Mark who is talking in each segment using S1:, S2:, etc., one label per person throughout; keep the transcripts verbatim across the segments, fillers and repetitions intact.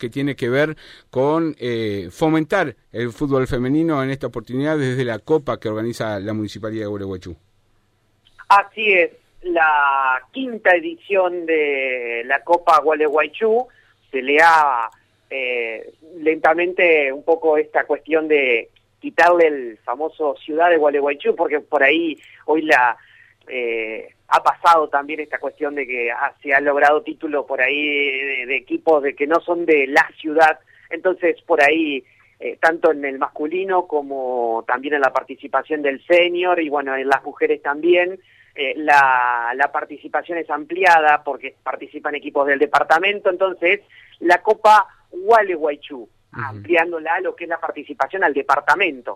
S1: que tiene que ver con eh, fomentar el fútbol femenino en esta oportunidad desde la Copa que organiza la Municipalidad de Gualeguaychú.
S2: Así es, la quinta edición de la Copa Gualeguaychú se le ha eh, lentamente un poco esta cuestión de quitarle el famoso Ciudad de Gualeguaychú, porque por ahí hoy la eh, ha pasado también esta cuestión de que ah, se han logrado títulos por ahí de, de equipos de que no son de la ciudad, entonces por ahí eh, tanto en el masculino como también en la participación del senior y bueno, en las mujeres también, eh, la, la participación es ampliada porque participan equipos del departamento, entonces la Copa Gualeguaychú, ampliándola a lo que es la participación al departamento,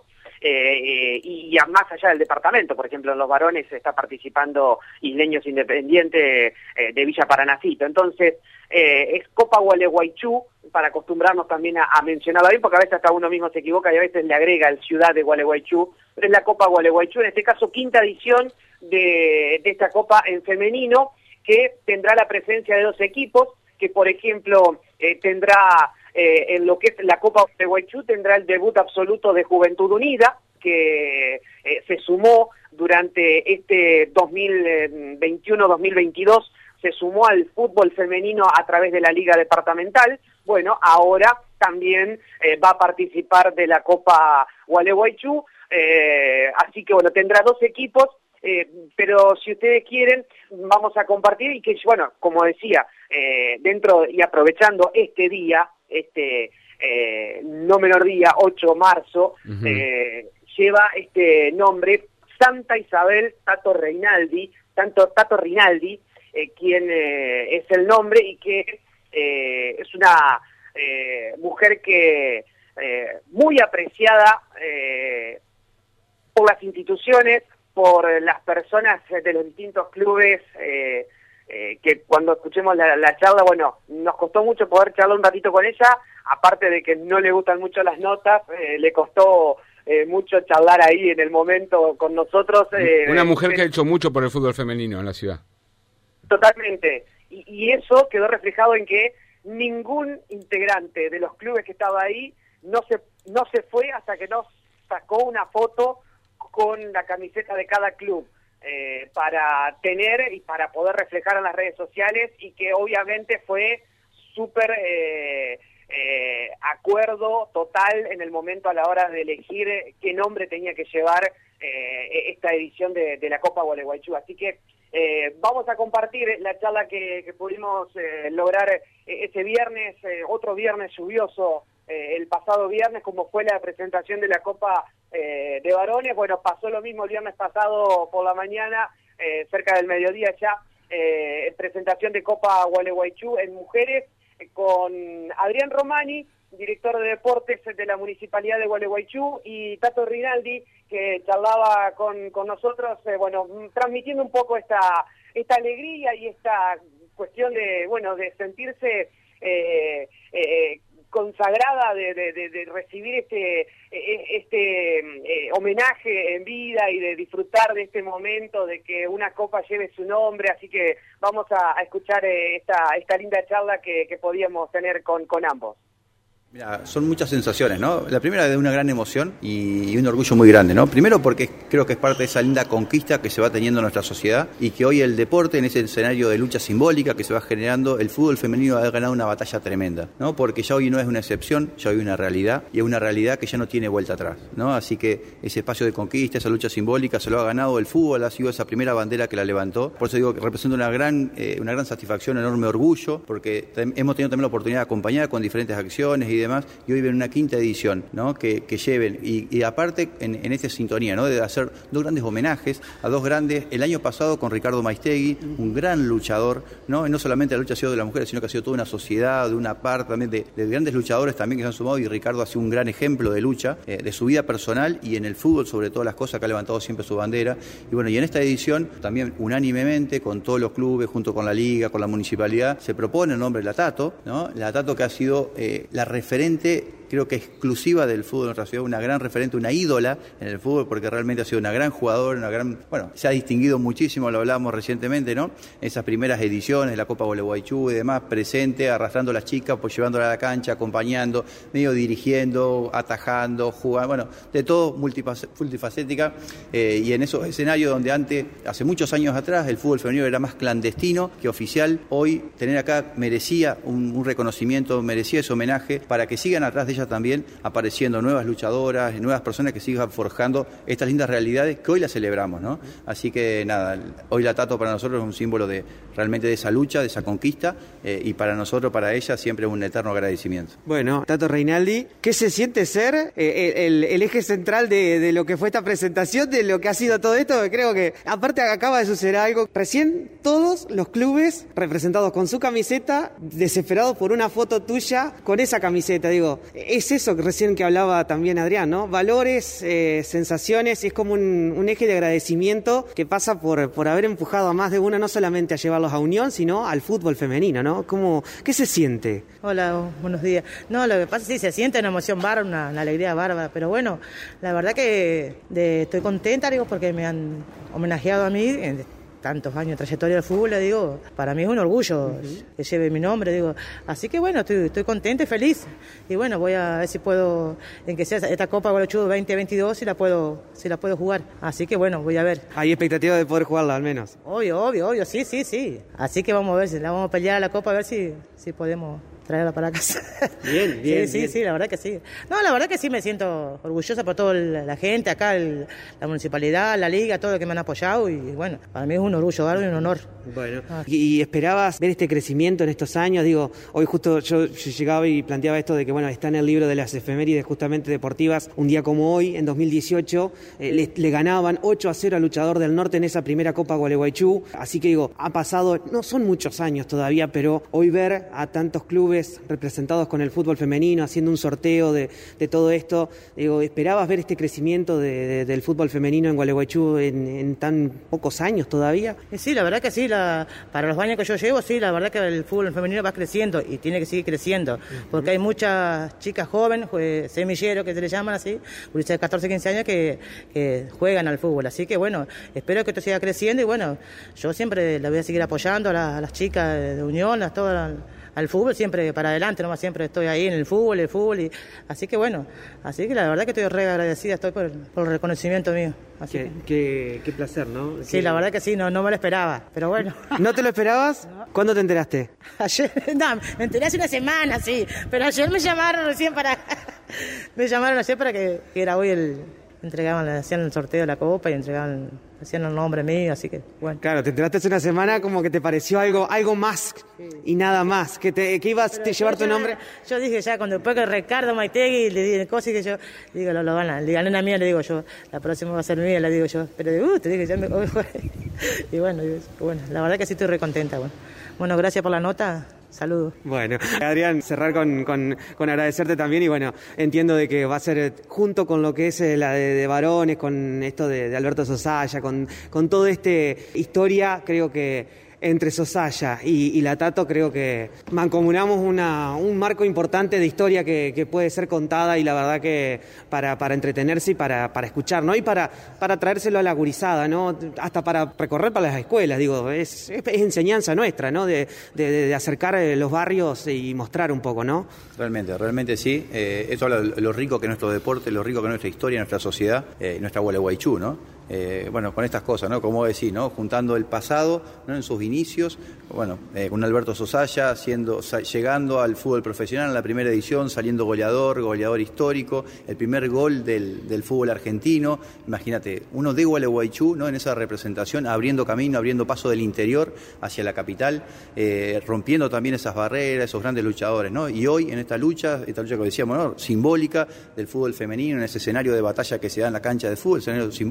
S2: eh, eh, y, y a más allá del departamento, por ejemplo, en los varones está participando Isleños Independiente eh, de Villa Paranacito, entonces eh, es Copa Gualeguaychú, para acostumbrarnos también a, a mencionarla bien, porque a veces hasta uno mismo se equivoca y a veces le agrega el Ciudad de Gualeguaychú, pero es la Copa Gualeguaychú, en este caso quinta edición de, de esta Copa en femenino, que tendrá la presencia de dos equipos, que por ejemplo eh, tendrá eh, en lo que es la Copa Gualeguaychú tendrá el debut absoluto de Juventud Unida, que eh, se sumó durante este dos mil veintiuno dos mil veintidós, se sumó al fútbol femenino a través de la Liga Departamental. Bueno, ahora también eh, va a participar de la Copa Gualeguaychú, eh, así que bueno, tendrá dos equipos, eh, pero si ustedes quieren, vamos a compartir y que, bueno, como decía, eh, dentro y aprovechando este día, este eh, no menor día, ocho de marzo, uh-huh. eh, lleva este nombre Santa Isabel Tato Reinaldi, tanto Tato Rinaldi, eh, quien eh, es el nombre y que eh, es una eh, mujer que eh, muy apreciada eh, por las instituciones, por las personas de los distintos clubes, eh, eh, que cuando escuchemos la, la charla, bueno, nos costó mucho poder charlar un ratito con ella, aparte de que no le gustan mucho las notas, eh, le costó eh, mucho charlar ahí en el momento con nosotros. Eh,
S1: Una mujer
S2: eh,
S1: que ha hecho mucho por el fútbol femenino en la ciudad.
S2: Totalmente, y, y eso quedó reflejado en que ningún integrante de los clubes que estaba ahí no se, no se fue hasta que no sacó una foto con la camiseta de cada club, eh, para tener y para poder reflejar en las redes sociales, y que obviamente fue súper eh, eh, acuerdo total en el momento a la hora de elegir qué nombre tenía que llevar eh, esta edición de, de la Copa Gualeguaychú. Así que eh, vamos a compartir la charla que, que pudimos eh, lograr eh, ese viernes, eh, otro viernes lluvioso, eh, el pasado viernes, como fue la presentación de la Copa Eh, de varones. Bueno, pasó lo mismo el viernes pasado por la mañana, eh, cerca del mediodía ya, eh, presentación de Copa Gualeguaychú en mujeres, eh, con Adrián Romani, director de deportes de la Municipalidad de Gualeguaychú, y Tato Rinaldi, que charlaba con, con nosotros, eh, bueno, transmitiendo un poco esta, esta alegría y esta cuestión de, bueno, de sentirse eh, eh, consagrada de, de, de, de recibir este este eh, homenaje en vida y de disfrutar de este momento, de que una copa lleve su nombre. Así que vamos a, a escuchar eh, esta esta linda charla que, que podíamos tener con, con ambos.
S3: Mira, son muchas sensaciones, ¿no? La primera es de una gran emoción y un orgullo muy grande, ¿no? Primero porque creo que es parte de esa linda conquista que se va teniendo en nuestra sociedad, y que hoy el deporte, en ese escenario de lucha simbólica que se va generando, el fútbol femenino ha ganado una batalla tremenda, ¿no? Porque ya hoy no es una excepción, ya hoy una realidad, y es una realidad que ya no tiene vuelta atrás, ¿no? Así que ese espacio de conquista, esa lucha simbólica se lo ha ganado el fútbol, ha sido esa primera bandera que la levantó. Por eso digo que representa una gran, eh, una gran satisfacción, enorme orgullo, porque hemos tenido también la oportunidad de acompañar con diferentes acciones y demás, y hoy viene una quinta edición, ¿no? que, que lleven, y, y aparte en, en esta sintonía, ¿no? de hacer dos grandes homenajes a dos grandes, el año pasado con Ricardo Maistegui, un gran luchador, ¿no? Y no solamente la lucha ha sido de las mujeres, sino que ha sido toda una sociedad, de una parte también de, de grandes luchadores también que se han sumado, y Ricardo ha sido un gran ejemplo de lucha, eh, de su vida personal y en el fútbol sobre todas las cosas, que ha levantado siempre su bandera. Y bueno, y en esta edición también unánimemente con todos los clubes, junto con la Liga, con la Municipalidad, se propone el nombre de la Tato, ¿no? La Tato, que ha sido eh, la referente creo que exclusiva del fútbol de nuestra ciudad, una gran referente, una ídola en el fútbol, porque realmente ha sido una gran jugadora, una gran, bueno, se ha distinguido muchísimo, lo hablábamos recientemente, ¿no? Esas primeras ediciones de la Copa Gualeguaychú y demás, presente, arrastrando a las chicas, pues llevándola a la cancha, acompañando, medio dirigiendo, atajando, jugando, bueno, de todo multifacética, eh, y en esos escenarios donde antes, hace muchos años atrás, el fútbol femenino era más clandestino que oficial, hoy tener acá merecía un, un reconocimiento, merecía ese homenaje para que sigan atrás de ella también apareciendo nuevas luchadoras, nuevas personas que sigan forjando estas lindas realidades que hoy las celebramos, ¿no? Así que nada, hoy la Tato para nosotros es un símbolo de realmente de esa lucha, de esa conquista, eh, y para nosotros, para ella, siempre un eterno agradecimiento.
S4: Bueno, Tato Reinaldi, ¿qué se siente ser eh, el, el eje central de, de lo que fue esta presentación, de lo que ha sido todo esto? Creo que, aparte, acaba de suceder algo. Recién todos los clubes representados con su camiseta, desesperados por una foto tuya con esa camiseta. Digo, es eso que recién que hablaba también Adrián, ¿no? Valores, eh, sensaciones, es como un, un eje de agradecimiento que pasa por, por haber empujado a más de uno, no solamente a llevarlos a Unión, sino al fútbol femenino, ¿no? ¿Cómo, ¿Qué se siente?
S5: Hola, buenos días. No, lo que pasa es que sí, se siente una emoción bárbara, una, una alegría bárbara, pero bueno, la verdad que de, estoy contenta, digo, porque me han homenajeado a mí en tantos años de trayectoria del fútbol, le digo, para mí es un orgullo uh-huh. que lleve mi nombre, digo, así que bueno, estoy, estoy contenta y feliz, y bueno, voy a ver si puedo, en que sea esta Copa Gualeguaychú veinte veintidós, si la puedo, si la puedo jugar, así que bueno, voy a ver.
S4: ¿Hay expectativa de poder jugarla al menos?
S5: Obvio, obvio, obvio, sí, sí, sí, así que vamos a ver, si la vamos a pelear a la Copa, a ver si, si podemos traerla para casa.
S4: Bien, bien.
S5: Sí, sí,
S4: bien.
S5: sí, la verdad que sí. No, la verdad que sí me siento orgullosa por toda la gente acá, el, la municipalidad, la liga, todo lo que me han apoyado, y bueno, para mí es un orgullo, algo y un honor.
S4: Bueno, ah. ¿Y, y esperabas ver este crecimiento en estos años? Digo, hoy justo yo, yo llegaba y planteaba esto de que, bueno, está en el libro de las efemérides justamente deportivas, un día como hoy, en dos mil dieciocho, eh, le, le ganaban ocho a cero al Luchador del Norte en esa primera Copa Gualeguaychú, así que digo, ha pasado, no son muchos años todavía, pero hoy ver a tantos clubes representados con el fútbol femenino, haciendo un sorteo de, de todo esto, digo, ¿esperabas ver este crecimiento de, de, del fútbol femenino en Gualeguaychú en, en tan pocos años todavía?
S5: Sí, la verdad que sí, la, para los años que yo llevo, sí, la verdad que el fútbol femenino va creciendo y tiene que seguir creciendo, porque hay muchas chicas jóvenes, semilleros que se les llaman así, de catorce, quince años que, que juegan al fútbol, así que bueno, espero que esto siga creciendo y bueno, yo siempre la voy a seguir apoyando a, la, a las chicas de Unión, a todas, al fútbol, siempre para adelante, nomás siempre estoy ahí en el fútbol, el fútbol, y así que bueno, así que la verdad que estoy re agradecida, estoy por, por el reconocimiento mío. Así
S4: qué,
S5: que...
S4: qué, qué placer, ¿no?
S5: Sí,
S4: que...
S5: la verdad que sí, no, no me lo esperaba, pero bueno.
S4: ¿No te lo esperabas? No. ¿Cuándo te enteraste?
S5: Ayer, no, me enteré hace una semana, sí, pero ayer me llamaron recién para, me llamaron ayer para que, que era hoy el, entregaban, hacían el sorteo de la copa y entregaban, hacían el nombre mío, así que bueno.
S4: Claro, te enteraste hace una semana como que te pareció algo algo más sí. y nada más, que te que ibas a llevar tu nombre.
S5: Yo dije ya, cuando después que Ricardo Maitegui le dije cosas que yo, digo, lo, lo van a, le gané una mía, le digo yo, la próxima va a ser mía, le digo yo, pero de uh, te dije, ya me... y bueno, y bueno, la verdad que sí estoy re contenta, bueno. Bueno, gracias por la nota. Saludos.
S4: Bueno, Adrián, cerrar con, con, con agradecerte también y bueno, entiendo de que va a ser junto con lo que es la de, de varones, con esto de, de Alberto Sosaya, con, con toda esta historia, creo que entre Sosaya y, y la Tato creo que mancomunamos una, un marco importante de historia que, que puede ser contada y la verdad que para, para entretenerse y para, para escuchar, ¿no? Y para, para traérselo a la gurizada, ¿no? Hasta para recorrer para las escuelas, digo, es, es, es enseñanza nuestra, ¿no? De, de, de acercar los barrios y mostrar un poco, ¿no?
S3: Realmente, realmente sí. Eh, eso habla de lo rico que es nuestro deporte, lo rico que es nuestra historia, nuestra sociedad, eh, nuestra Gualeguaychú, ¿no? Eh, bueno, con estas cosas, ¿no? Como decís, ¿no? Juntando el pasado, ¿no? En sus inicios, bueno, eh, con Alberto Sosaya siendo, sa- llegando al fútbol profesional en la primera edición, saliendo goleador, goleador histórico, el primer gol del, del fútbol argentino, imagínate, uno de Gualeguaychú, ¿no? En esa representación, abriendo camino, abriendo paso del interior hacia la capital, eh, rompiendo también esas barreras, esos grandes luchadores, ¿no? Y hoy en esta lucha, esta lucha que decíamos, ¿no? Simbólica del fútbol femenino, en ese escenario de batalla que se da en la cancha de fútbol, escenario simbólico,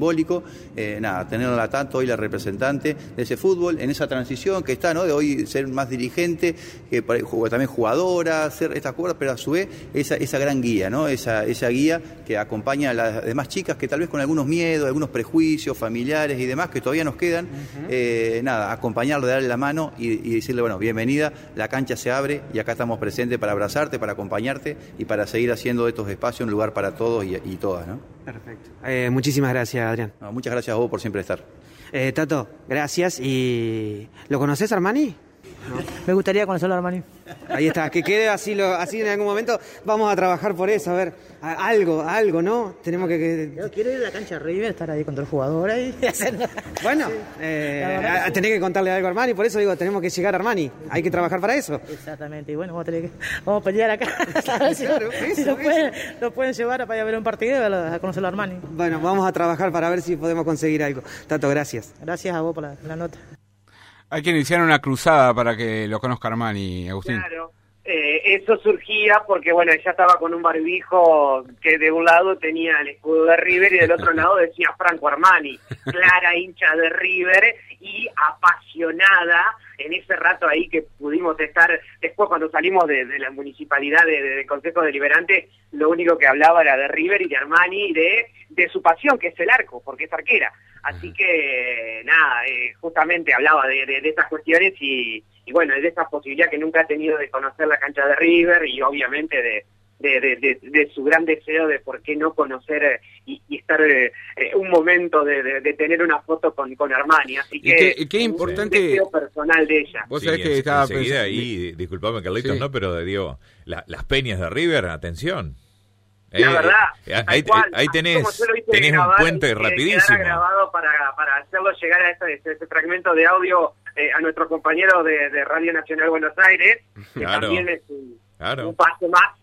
S3: eh, nada, tenerla tanto hoy la representante de ese fútbol, en esa transición que está, ¿no? De hoy ser más dirigente, que también jugadora, hacer estas cosas, pero a su vez esa, esa gran guía, ¿no? Esa, esa guía que acompaña a las demás chicas que tal vez con algunos miedos, algunos prejuicios familiares y demás que todavía nos quedan, uh-huh. eh, nada, acompañarle, darle la mano y, y decirle, bueno, bienvenida, la cancha se abre y acá estamos presentes para abrazarte, para acompañarte y para seguir haciendo de estos espacios un lugar para todos y, y todas, ¿no?
S4: Perfecto. Eh, muchísimas gracias, Adrián.
S3: No, muchas gracias a vos por siempre estar.
S4: Eh, Tato, gracias. ¿Y lo conoces, Armani?
S5: No. Me gustaría conocerlo, Armani.
S4: Ahí está, que quede así, lo, así en algún momento. Vamos a trabajar por eso, a ver, a, algo, algo, ¿no? Tenemos que... que...
S5: Yo quiero ir a la cancha River, estar ahí contra el jugador y hacer...
S4: Bueno, sí. eh, a, a tener que contarle algo a Armani, por eso digo, tenemos que llegar a Armani, hay que trabajar para eso.
S5: Exactamente, y bueno, vamos a, tener que, vamos a pelear acá, a ver si, claro, eso, si lo, pueden, lo pueden llevar para ir a ver un partido y a, a conocerlo a Armani.
S4: Bueno, vamos a trabajar para ver si podemos conseguir algo. Tato, gracias.
S5: Gracias a vos por la, la nota.
S1: Hay que iniciar una cruzada para que lo conozca Armani, Agustín.
S2: Claro, eh, eso surgía porque, bueno, ella estaba con un barbijo que de un lado tenía el escudo de River y del otro lado decía Franco Armani, clara hincha de River y apasionada en ese rato ahí que pudimos estar. Después cuando salimos de, de la municipalidad de, de, del Consejo Deliberante, lo único que hablaba era de River y de Armani y de, de su pasión, que es el arco, porque es arquera. Así que, nada, eh, justamente hablaba de, de, de estas cuestiones y, y, bueno, de esa posibilidad que nunca ha tenido de conocer la cancha de River y obviamente de, de, de, de, de su gran deseo de por qué no conocer eh, y, y estar eh, un momento de, de, de tener una foto con, con Armani. Así que,
S1: qué, qué importante,
S2: un deseo personal de ella.
S1: Vos
S6: sí,
S1: sabés que
S6: en,
S1: estaba
S6: enseguida
S1: pensando...
S6: ahí, disculpame Carlitos,
S1: sí.
S6: no, pero digo, la, las peñas de River, atención.
S2: La eh, verdad,
S6: eh, ahí, cual, ahí tenés, tenés un puente rapidísimo.
S2: Grabado para, para hacerlo llegar a este, este, este fragmento de audio eh, a nuestro compañero de, de Radio Nacional Buenos Aires, que claro, también es un, claro. un paso más.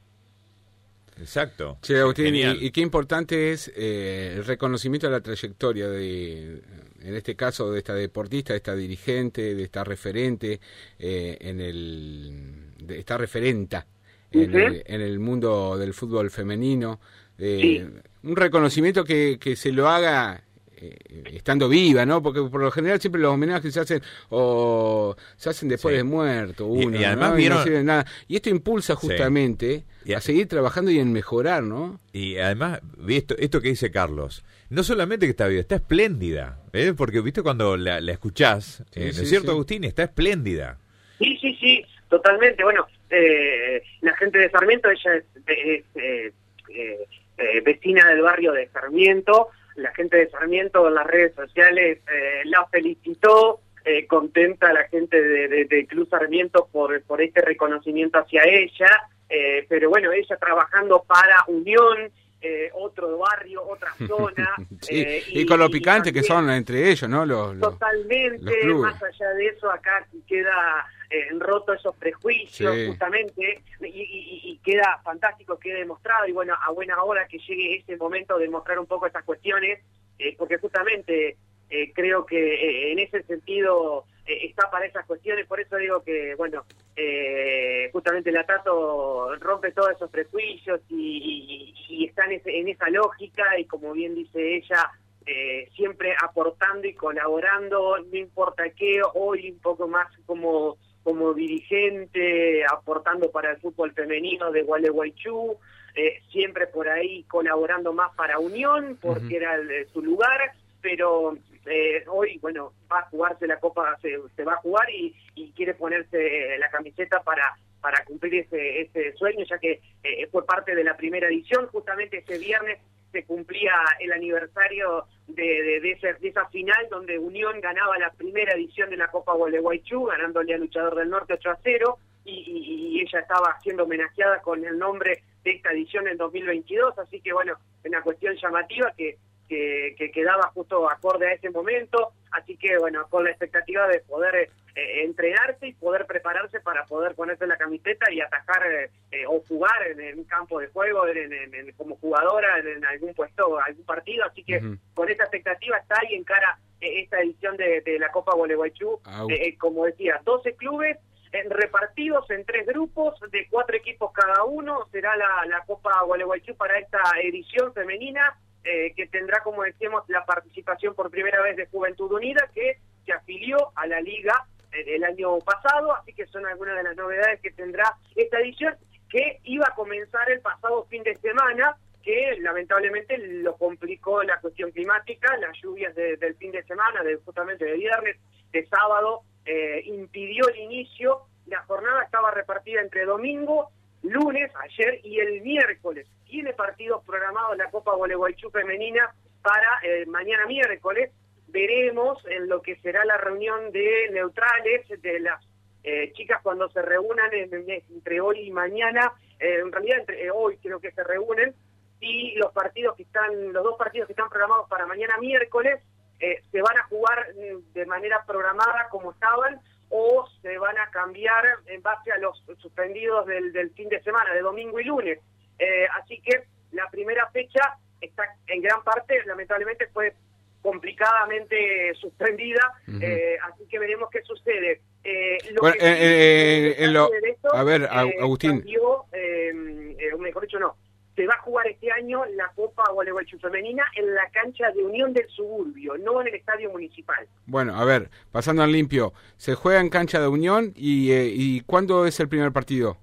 S6: Exacto.
S1: Che, Agustín, y, y qué importante es eh, el reconocimiento de la trayectoria de, en este caso, de esta deportista, de esta dirigente, de esta referente, eh, en el, de esta referenta. En, uh-huh. el, en el mundo del fútbol femenino, eh, sí. un reconocimiento que, que se lo haga eh, estando viva, ¿no? Porque por lo general siempre los homenajes se hacen o se hacen después sí. de muerto uno,
S6: y, y además
S1: ¿no?
S6: vieron...
S1: y no sirve de nada. Y esto impulsa justamente sí. a seguir trabajando y en mejorar, ¿no?
S6: Y además, esto, esto que dice Carlos, no solamente que está viva, está espléndida, ¿eh? Porque viste cuando la, la escuchás, sí, eh, ¿no sí, es cierto, sí. Agustín? Está espléndida.
S2: Sí, sí, sí, totalmente. Bueno, eh, la gente de Sarmiento, ella es, es eh, eh, eh, vecina del barrio de Sarmiento. La gente de Sarmiento en las redes sociales eh, la felicitó, eh, contenta la gente de, de, de Club Sarmiento por, por este reconocimiento hacia ella, eh, pero bueno, ella trabajando para Unión, eh, otro barrio, otra zona.
S1: sí,
S2: eh,
S1: y, y con lo picante que son entre ellos, ¿no? Los, los,
S2: totalmente,
S1: los
S2: más allá de eso, acá queda eh, roto esos prejuicios, sí. justamente, y, y, y queda fantástico, queda demostrado, y bueno, a buena hora que llegue ese momento de mostrar un poco estas cuestiones, eh, porque justamente eh, creo que eh, en ese sentido eh, está para esas cuestiones, por eso digo que, bueno, eh, justamente la Tato rompe todos esos prejuicios y, y, y está en, ese, en esa lógica, y como bien dice ella, eh, siempre aportando y colaborando, no importa qué, hoy un poco más como como dirigente, aportando para el fútbol femenino de Gualeguaychú, eh, siempre por ahí colaborando más para Unión, porque uh-huh. era el, su lugar, pero eh, hoy, bueno, va a jugarse la Copa, se, se va a jugar y, y quiere ponerse la camiseta para para cumplir ese, ese sueño, ya que eh, fue parte de la primera edición. Justamente ese viernes se cumplía el aniversario de, de, de, ese, de esa final donde Unión ganaba la primera edición de la Copa Gualeguaychú, ganándole al Luchador del Norte ocho a cero, y, y, y ella estaba siendo homenajeada con el nombre de esta edición en dos mil veintidós, así que bueno, una cuestión llamativa que Que, que quedaba justo acorde a ese momento, así que bueno, con la expectativa de poder eh, entrenarse y poder prepararse para poder ponerse la camiseta y atajar eh, o jugar en, en un campo de juego, en, en, en, como jugadora en, en algún puesto, algún partido, así que uh-huh. con esa expectativa está ahí en cara eh, esta edición de, de la Copa Gualeguaychú, eh, como decía, doce clubes en, repartidos en tres grupos de cuatro equipos cada uno, será la, la Copa Gualeguaychú para esta edición femenina. eh, que tendrá, como decíamos, la participación por primera vez de Juventud Unida, que se afilió a la liga eh, el año pasado, así que son algunas de las novedades que tendrá esta edición, que iba a comenzar el pasado fin de semana, que lamentablemente lo complicó la cuestión climática, las lluvias de, del fin de semana, de, justamente de viernes, de sábado, eh, impidió el inicio. La jornada estaba repartida entre domingo, lunes, ayer y el miércoles. Tiene partidos programados la Copa Gualeguaychú Femenina para eh, mañana miércoles. Veremos en lo que será la reunión de neutrales de las eh, chicas cuando se reúnan en, en, entre hoy y mañana. Eh, en realidad entre eh, hoy creo que se reúnen, y los partidos que están, los dos partidos que están programados para mañana miércoles eh, se van a jugar de manera programada como estaban, o se van a cambiar en base a los suspendidos del, del fin de semana, de domingo y lunes. Eh, así que la primera fecha está en gran parte, lamentablemente, fue complicadamente suspendida, uh-huh. eh, así que veremos qué sucede. Eh, lo bueno, que
S1: eh, eh, en lo, de esto, a ver, eh, Agustín.
S2: Cambió, eh, eh, mejor dicho, no. Se va a jugar este año la Copa Gualeguaychú Femenina en la cancha de Unión del Suburbio, no en el Estadio Municipal.
S1: Bueno, a ver, pasando al limpio, se juega en cancha de Unión y, eh, ¿y cuándo es el primer partido?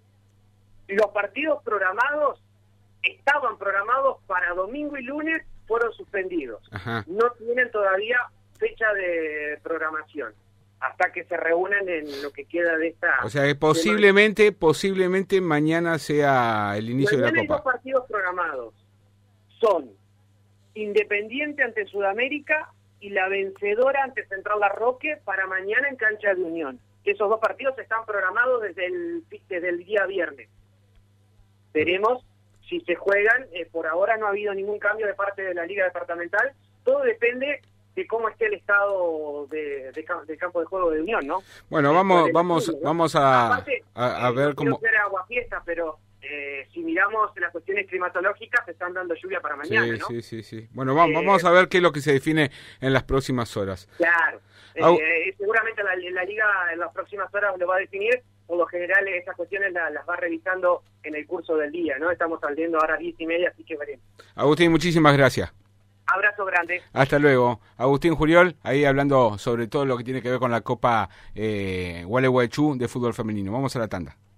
S2: Los partidos programados estaban programados para domingo y lunes, fueron suspendidos. Ajá. No tienen todavía fecha de programación hasta que se reúnan en lo que queda de esta...
S1: O sea, que posiblemente, semana. posiblemente mañana sea el inicio
S2: mañana
S1: de la Copa.
S2: Hay dos partidos programados. Son Independiente ante Sudamérica y la vencedora ante Central Larroque para mañana en cancha de Unión. Esos dos partidos están programados desde el, desde el día viernes. Veremos si se juegan. Eh, por ahora no ha habido ningún cambio de parte de la Liga Departamental. Todo depende de cómo esté el estado de, de, de campo de juego de Unión, ¿no?
S1: Bueno, vamos eh, vamos decirlo, ¿no? vamos a,
S2: Aparte, a, a
S1: ver
S2: no
S1: cómo...
S2: ser aguafiesta, pero eh, si miramos las cuestiones climatológicas, se están dando lluvia para mañana,
S1: sí,
S2: ¿no?
S1: Sí, sí, sí. Bueno, vamos, eh, vamos a ver qué es lo que se define en las próximas horas.
S2: Claro.
S1: Au...
S2: Eh, seguramente la, la Liga en las próximas horas lo va a definir. Por lo general, esas cuestiones la, las va revisando en el curso del día, ¿no? Estamos saliendo ahora a diez y media, así que veremos.
S1: Agustín, muchísimas gracias.
S2: Abrazo grande.
S1: Hasta luego. Agustín Juriol, ahí hablando sobre todo lo que tiene que ver con la Copa eh, Gualeguaychú de fútbol femenino. Vamos a la tanda.